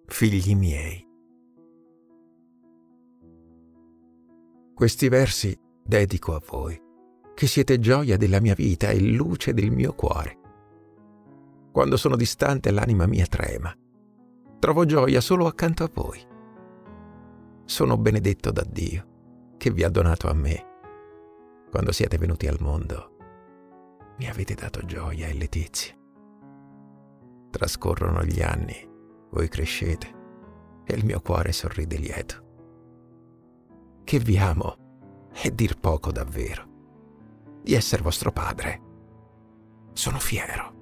figli miei. Questi versi dedico a voi, che siete gioia della mia vita e luce del mio cuore. Quando sono distante l'anima mia trema. Trovo gioia solo accanto a voi. Sono benedetto da Dio, che vi ha donato a me. Quando siete venuti al mondo, mi avete dato gioia e letizia. Trascorrono gli anni, voi crescete, e il mio cuore sorride lieto. Che vi amo è dir poco davvero. Di essere vostro padre, sono fiero.